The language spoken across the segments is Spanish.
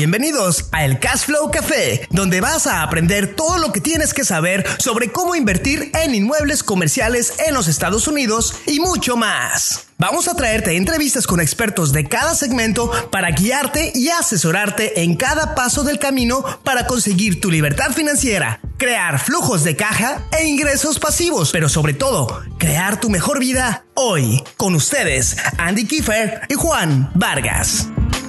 Bienvenidos a el Cashflow Café, donde vas a aprender todo lo que tienes que saber sobre cómo invertir en inmuebles comerciales en los Estados Unidos y mucho más. Vamos a traerte entrevistas con expertos de cada segmento para guiarte y asesorarte en cada paso del camino para conseguir tu libertad financiera, crear flujos de caja e ingresos pasivos, pero sobre todo, crear tu mejor vida hoy. Con ustedes, Andy Kiefer y Juan Vargas.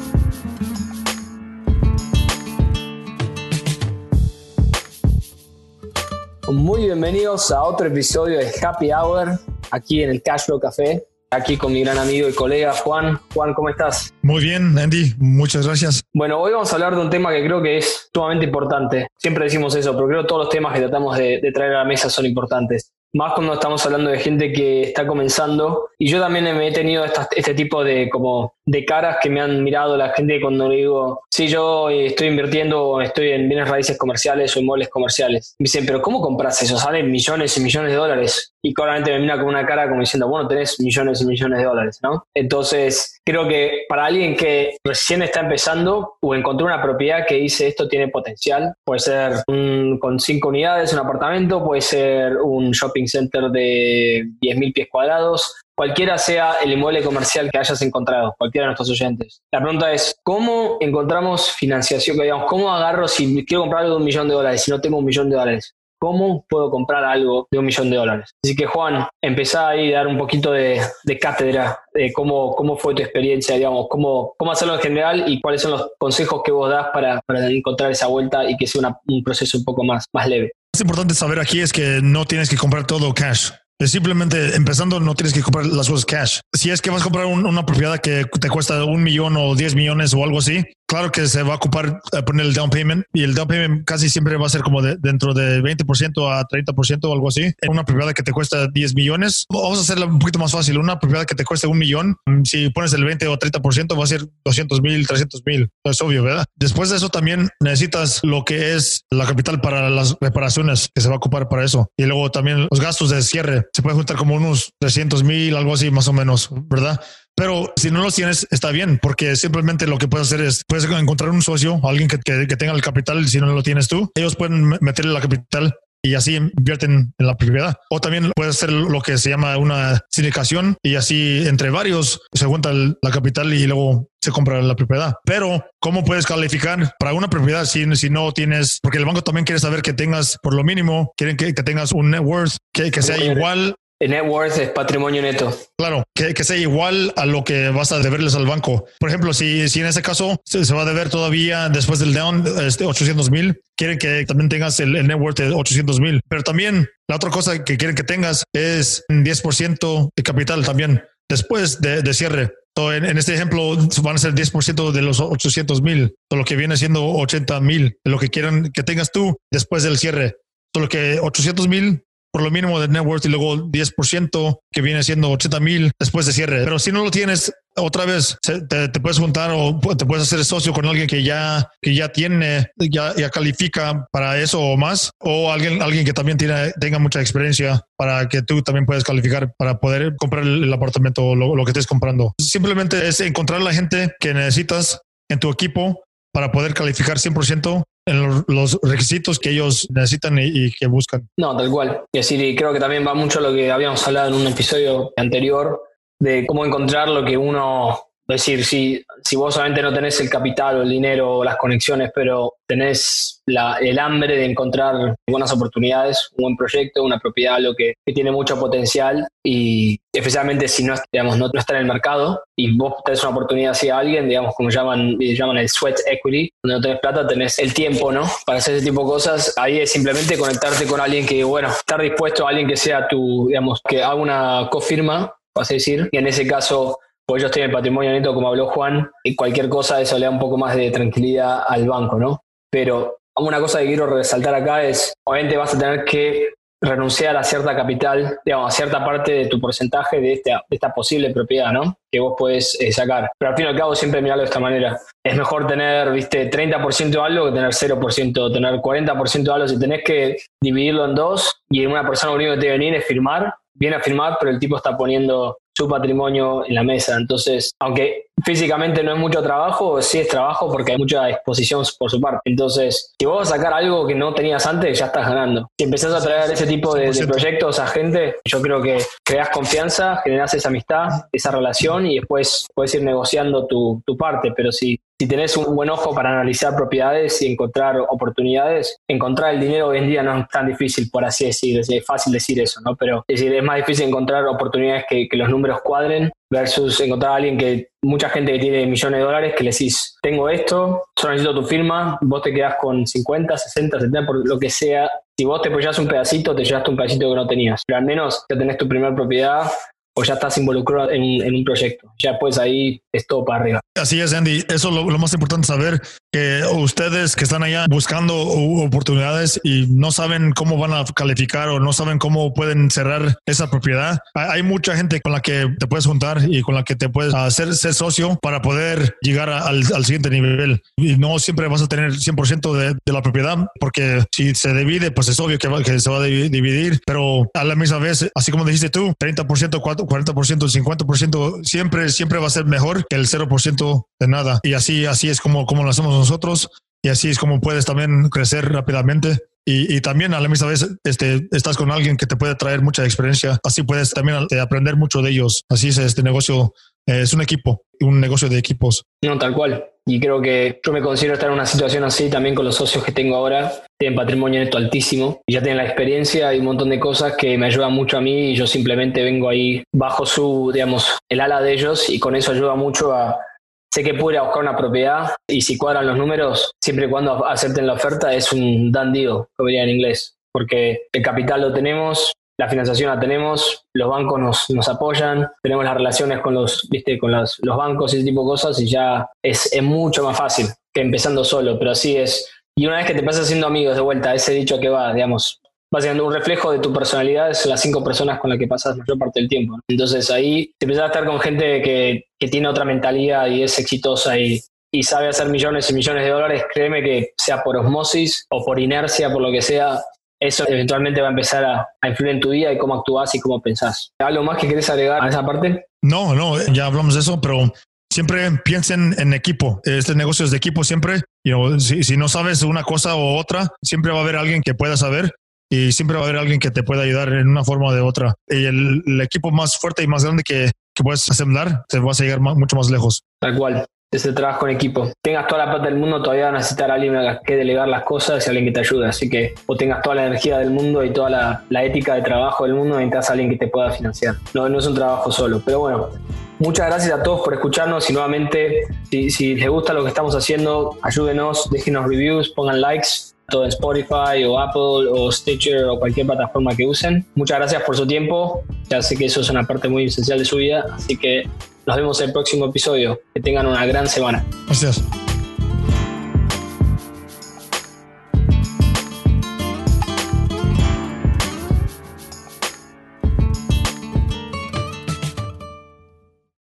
Muy bienvenidos a otro episodio de Happy Hour, aquí en el Cashflow Café, aquí con mi gran amigo y colega Juan. Juan, ¿cómo estás? Muy bien, Andy, muchas gracias. Bueno, hoy vamos a hablar de un tema que creo que es sumamente importante. Siempre decimos eso, pero creo que todos los temas que tratamos de traer a la mesa son importantes. Más cuando estamos hablando de gente que está comenzando. Y yo también me he tenido este tipo de caras que me han mirado la gente cuando le digo, sí, yo estoy invirtiendo, estoy en bienes raíces comerciales o inmuebles comerciales. Me dicen, pero ¿cómo compras eso? Salen millones y millones de dólares. Y claramente me mira con una cara como diciendo, bueno, tenés millones y millones de dólares, ¿no? Entonces, creo que para alguien que recién está empezando o encontró una propiedad que dice esto tiene potencial, puede ser con 5 unidades, un apartamento, puede ser un shopping center de 10.000 pies cuadrados, cualquiera sea el inmueble comercial que hayas encontrado, cualquiera de nuestros oyentes. La pregunta es, ¿cómo encontramos financiación? Digamos, ¿cómo agarro si quiero comprar algo de $1 millón si no tengo $1 millón? ¿Cómo puedo comprar algo de $1 millón? Así que, Juan, empezá ahí a dar un poquito de cátedra de cómo fue tu experiencia, digamos, cómo hacerlo en general y cuáles son los consejos que vos das para encontrar esa vuelta y que sea un proceso un poco más leve. Lo más importante saber aquí es que no tienes que comprar todo cash. Simplemente empezando no tienes que comprar las cosas cash. Si es que vas a comprar una propiedad que te cuesta $1 millón o 10 millones o algo así, claro que se va a ocupar poner el down payment, y el down payment casi siempre va a ser como dentro de 20% a 30% o algo así. En una propiedad que te cuesta 10 millones, vamos a hacerla un poquito más fácil. Una propiedad que te cuesta $1 millón, si pones el 20 o 30% va a ser 200,000, 300,000. Es obvio, ¿verdad? Después de eso también necesitas lo que es la capital para las reparaciones que se va a ocupar para eso. Y luego también los gastos de cierre. Se puede juntar como unos 300,000, algo así más o menos, ¿verdad? Pero si no los tienes, está bien, porque simplemente lo que puedes hacer es, puedes encontrar un socio, alguien que tenga el capital. Si no lo tienes tú, ellos pueden meterle la capital y así invierten en la propiedad. O también puedes hacer lo que se llama una sindicación y así entre varios se junta la capital y luego se compra la propiedad. Pero ¿cómo puedes calificar para una propiedad si no tienes? Porque el banco también quiere saber que tengas, por lo mínimo, quieren que tengas un net worth que sea igual. El net worth es patrimonio neto. Claro, que sea igual a lo que vas a deberles al banco. Por ejemplo, si en ese caso se va a deber todavía después del down 800,000, quieren que también tengas el net worth de 800,000. Pero también la otra cosa que quieren que tengas es 10% de capital también después de cierre. En este ejemplo van a ser 10% de los 800,000, lo que viene siendo 80,000, de lo que quieren que tengas tú después del cierre. Solo que 800,000 por lo mínimo de net worth y luego 10% que viene siendo 80,000 después de cierre. Pero si no lo tienes, otra vez te puedes juntar o te puedes hacer socio con alguien que ya tiene, ya califica para eso o más, o alguien que también tenga mucha experiencia para que tú también puedas calificar para poder comprar el apartamento o lo que estés comprando. Simplemente es encontrar la gente que necesitas en tu equipo para poder calificar 100% en los requisitos que ellos necesitan y que buscan. No, tal cual. Es decir, y creo que también va mucho lo que habíamos hablado en un episodio anterior de cómo encontrar lo que uno... Es decir, si vos solamente no tenés el capital o el dinero o las conexiones, pero tenés el hambre de encontrar buenas oportunidades, un buen proyecto, una propiedad, algo que tiene mucho potencial, y especialmente si no está en el mercado y vos tenés una oportunidad hacia alguien, digamos, como llaman el sweat equity, donde no tenés plata, tenés el tiempo, ¿no? Para hacer ese tipo de cosas. Ahí es simplemente conectarte con alguien que, estar dispuesto a alguien que sea que haga una cofirma, vas a decir, y en ese caso... Pues ellos tienen patrimonio neto, como habló Juan, y cualquier cosa eso le da un poco más de tranquilidad al banco, ¿no? Pero una cosa que quiero resaltar acá es, obviamente vas a tener que renunciar a cierta capital, digamos, a cierta parte de tu porcentaje de esta posible propiedad, ¿no? Que vos podés sacar. Pero al fin y al cabo siempre mirarlo de esta manera. Es mejor tener, 30% de algo que tener 0%, tener 40% de algo. Si tenés que dividirlo en dos y una persona lo único que te viene a venir es firmar, viene a firmar, pero el tipo está poniendo su patrimonio en la mesa. Entonces, aunque físicamente no es mucho trabajo, sí es trabajo porque hay mucha exposición por su parte. Entonces, si vos vas a sacar algo que no tenías antes, ya estás ganando. Si empezás a traer ese tipo de proyectos a gente, yo creo que creas confianza, generás esa amistad, esa relación y después puedes ir negociando tu parte. Pero si tenés un buen ojo para analizar propiedades y encontrar oportunidades, encontrar el dinero hoy en día no es tan difícil, por así decir. Es fácil decir eso, ¿no? Pero es decir, es más difícil encontrar oportunidades que los números cuadren versus encontrar a alguien mucha gente que tiene millones de dólares que le decís, tengo esto, solo necesito tu firma, vos te quedás con 50, 60, 70, por lo que sea. Si vos te apoyás un pedacito, te llevaste un pedacito que no tenías. Pero al menos ya tenés tu primera propiedad o ya estás involucrado en un proyecto. Ya después ahí es todo para arriba. Así es, Andy. Eso es lo más importante saber, que ustedes que están allá buscando oportunidades y no saben cómo van a calificar o no saben cómo pueden cerrar esa propiedad. Hay mucha gente con la que te puedes juntar y con la que te puedes hacer ser socio para poder llegar al siguiente nivel. Y no siempre vas a tener 100% de la propiedad, porque si se divide, pues es obvio que se va a dividir, pero a la misma vez, así como dijiste tú, 30%, 40%, 50%, siempre va a ser mejor que el 0% de nada. Y así es como lo hacemos nosotros, y así es como puedes también crecer rápidamente. Y también a la misma vez estás con alguien que te puede traer mucha experiencia. Así puedes también aprender mucho de ellos. Así es este negocio. Es un equipo, un negocio de equipos. No, tal cual. Y creo que yo me considero estar en una situación así también con los socios que tengo ahora. Tienen patrimonio neto altísimo y ya tienen la experiencia y un montón de cosas que me ayudan mucho a mí, y yo simplemente vengo ahí bajo el ala de ellos, y con eso ayuda mucho sé que puedo ir a buscar una propiedad y si cuadran los números, siempre y cuando acepten la oferta, es un done deal, como diría en inglés, porque el capital lo tenemos, la financiación la tenemos, los bancos nos apoyan, tenemos las relaciones con los bancos y ese tipo de cosas, y ya es mucho más fácil que empezando solo, pero así es. Y una vez que te pasas haciendo amigos de vuelta, ese dicho que va siendo un reflejo de tu personalidad, es las 5 personas con las que pasas la mayor parte del tiempo, ¿no? Entonces ahí te empezás a estar con gente que tiene otra mentalidad y es exitosa y sabe hacer millones y millones de dólares. Créeme que sea por osmosis o por inercia, por lo que sea, eso eventualmente va a empezar a influir en tu día y cómo actúas y cómo pensás. ¿Algo más que querés agregar a esa parte? No, ya hablamos de eso, pero siempre piensen en equipo. Este negocio es de equipo siempre. Si no sabes una cosa o otra, siempre va a haber alguien que pueda saber. Y siempre va a haber alguien que te pueda ayudar en una forma o de otra. Y el equipo más fuerte y más grande que puedes asemblar, te vas a llegar mucho más lejos. Tal cual. Es el trabajo en equipo. Tengas toda la plata del mundo, todavía vas a necesitar a alguien que delegar las cosas y alguien que te ayude. Así que o tengas toda la energía del mundo y toda la ética de trabajo del mundo, necesitas a alguien que te pueda financiar. No es un trabajo solo. Pero bueno, muchas gracias a todos por escucharnos y nuevamente, si les gusta lo que estamos haciendo, ayúdenos, déjenos reviews, pongan likes, todo en Spotify o Apple o Stitcher o cualquier plataforma que usen. Muchas gracias por su tiempo. Ya sé que eso es una parte muy esencial de su vida, así que nos vemos en el próximo episodio. Que tengan una gran semana. Gracias.